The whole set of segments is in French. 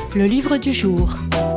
Le livre du jour.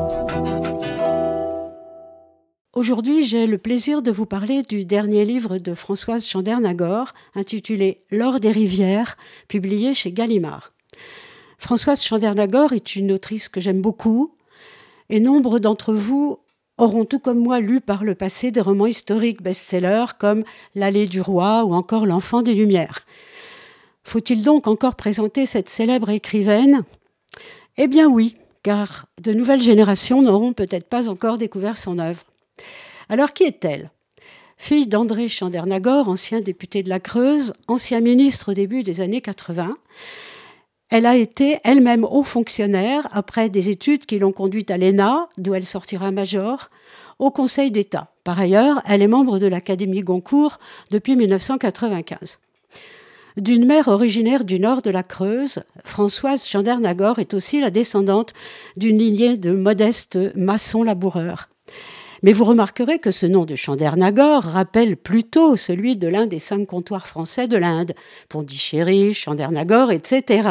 Aujourd'hui, j'ai le plaisir de vous parler du dernier livre de Françoise Chandernagor, intitulé « L'or des rivières », publié chez Gallimard. Françoise Chandernagor est une autrice que j'aime beaucoup, et nombre d'entre vous auront tout comme moi lu par le passé des romans historiques best-sellers comme « L'allée du roi » ou encore « L'enfant des Lumières ». Faut-il donc encore présenter cette célèbre écrivaine ? Eh bien oui, car de nouvelles générations n'auront peut-être pas encore découvert son œuvre. Alors qui est-elle ? Fille d'André Chandernagor, ancien député de la Creuse, ancien ministre au début des années 80, elle a été elle-même haut fonctionnaire après des études qui l'ont conduite à l'ENA, d'où elle sortira major, au Conseil d'État. Par ailleurs, elle est membre de l'Académie Goncourt depuis 1995. D'une mère originaire du nord de la Creuse, Françoise Chandernagor est aussi la descendante d'une lignée de modestes maçons laboureurs. Mais vous remarquerez que ce nom de Chandernagor rappelle plutôt celui de l'un des 5 comptoirs français de l'Inde, Pondichéry, Chandernagor, etc.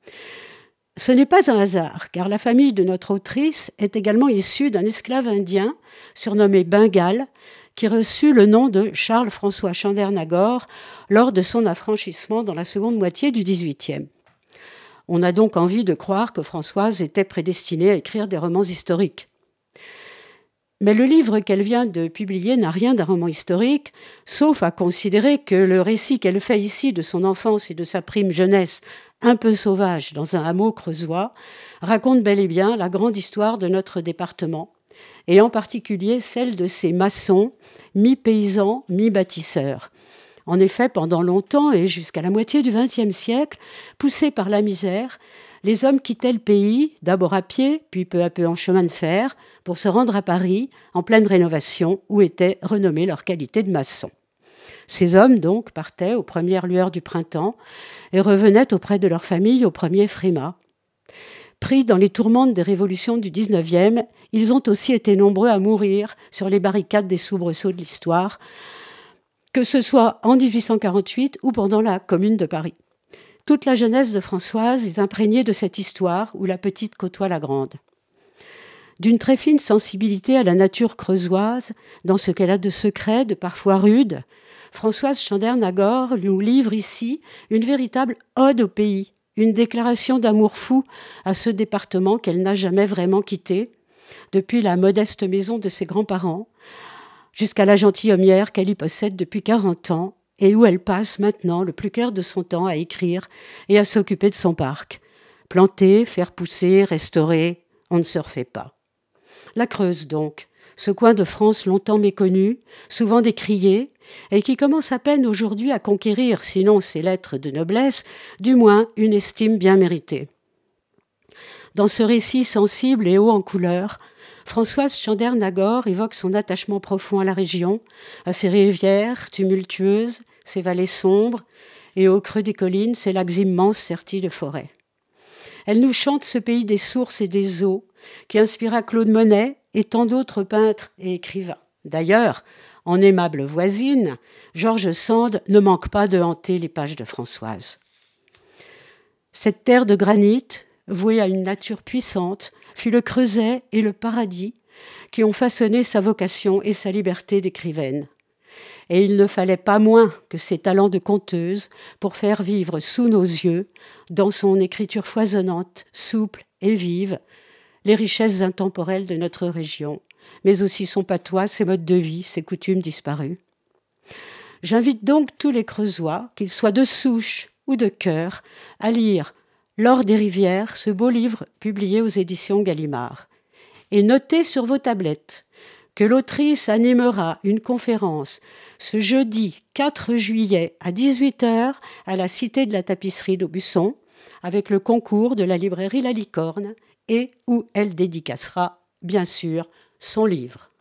Ce n'est pas un hasard, car la famille de notre autrice est également issue d'un esclave indien, surnommé Bengal, qui reçut le nom de Charles-François Chandernagor lors de son affranchissement dans la seconde moitié du XVIIIe. On a donc envie de croire que Françoise était prédestinée à écrire des romans historiques. Mais le livre qu'elle vient de publier n'a rien d'un roman historique, sauf à considérer que le récit qu'elle fait ici de son enfance et de sa prime jeunesse un peu sauvage dans un hameau creusois raconte bel et bien la grande histoire de notre département, et en particulier celle de ces maçons, mi-paysans, mi-bâtisseurs. En effet, pendant longtemps et jusqu'à la moitié du XXe siècle, poussés par la misère, les hommes quittaient le pays, d'abord à pied, puis peu à peu en chemin de fer, pour se rendre à Paris, en pleine rénovation, où était renommée leur qualité de maçon. Ces hommes, donc, partaient aux premières lueurs du printemps et revenaient auprès de leur famille au premier frimas. Pris dans les tourmentes des révolutions du XIXe, ils ont aussi été nombreux à mourir sur les barricades des soubresauts de l'histoire, que ce soit en 1848 ou pendant la Commune de Paris. Toute la jeunesse de Françoise est imprégnée de cette histoire où la petite côtoie la grande. D'une très fine sensibilité à la nature creusoise, dans ce qu'elle a de secret, de parfois rude, Françoise Chandernagor nous livre ici une véritable ode au pays, une déclaration d'amour fou à ce département qu'elle n'a jamais vraiment quitté, depuis la modeste maison de ses grands-parents, jusqu'à la gentilhommière qu'elle y possède depuis 40 ans, et où elle passe maintenant le plus clair de son temps à écrire et à s'occuper de son parc. Planter, faire pousser, restaurer, on ne se refait pas. La Creuse donc, ce coin de France longtemps méconnu, souvent décrié, et qui commence à peine aujourd'hui à conquérir, sinon ses lettres de noblesse, du moins une estime bien méritée. Dans ce récit sensible et haut en couleurs, Françoise Chandernagor évoque son attachement profond à la région, à ses rivières tumultueuses, ses vallées sombres, et au creux des collines, ses lacs immenses sertis de forêts. Elle nous chante ce pays des sources et des eaux, qui inspira Claude Monet et tant d'autres peintres et écrivains. D'ailleurs, en aimable voisine, George Sand ne manque pas de hanter les pages de Françoise. Cette terre de granit, vouée à une nature puissante, fut le creuset et le paradis qui ont façonné sa vocation et sa liberté d'écrivaine. Et il ne fallait pas moins que ses talents de conteuse pour faire vivre sous nos yeux, dans son écriture foisonnante, souple et vive, les richesses intemporelles de notre région, mais aussi son patois, ses modes de vie, ses coutumes disparus. J'invite donc tous les Creusois, qu'ils soient de souche ou de cœur, à lire L'or des rivières, ce beau livre publié aux éditions Gallimard. Et notez sur vos tablettes que l'autrice animera une conférence ce jeudi 4 juillet à 18h à la Cité de la Tapisserie d'Aubusson, avec le concours de la librairie La Licorne, et où elle dédicacera, bien sûr, son livre.